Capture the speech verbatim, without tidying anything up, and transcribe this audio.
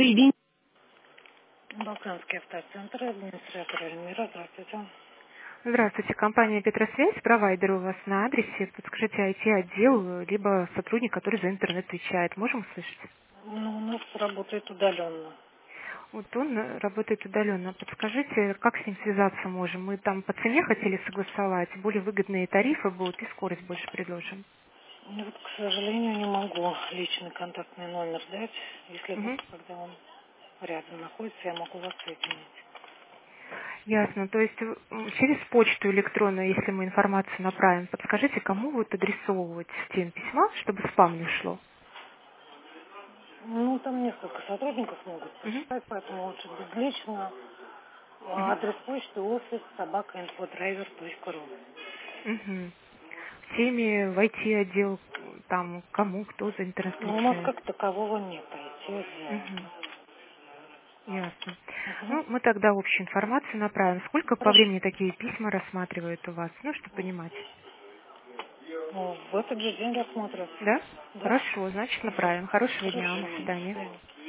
Соединить. Балканский автоцентр, администратор Эльмира, здравствуйте. Здравствуйте, компания Петросвязь, провайдер у вас на адресе. Подскажите, ай ти-отдел, либо сотрудник, который за интернет отвечает. Можем услышать? Ну, у нас работает удаленно. Вот он э, работает удаленно. Подскажите, как с ним связаться можем? Мы там по цене хотели согласовать, более выгодные тарифы будут и скорость больше предложим. Ну, вот, к сожалению, не могу личный контактный номер дать. Если Мгм. только когда он рядом находится, я могу вас соединить. Ясно. То есть э, м, через почту электронную, если мы информацию направим, подскажите, кому вот адресовывать в тем письма, чтобы спам не шло? Ну, там несколько сотрудников могут Мгм. прочитать, поэтому лучше безлично. А Мгм. адрес почты офис собака инфодрайвер точка ру. Мгм. В теме в ай ти-отдел, там, кому, кто за интернет Но у нас отвечает. как такового нет I T-отдела. Мгм. Ясно. Угу. Ну, мы тогда общую информацию направим. Сколько по Хорошо. времени такие письма рассматривают у вас? Ну, чтобы понимать. Ну, в этот же день рассмотрят. Да? Да? Хорошо, значит, направим. Хорошего дня вам. Хорошо. До До свидания. свидания.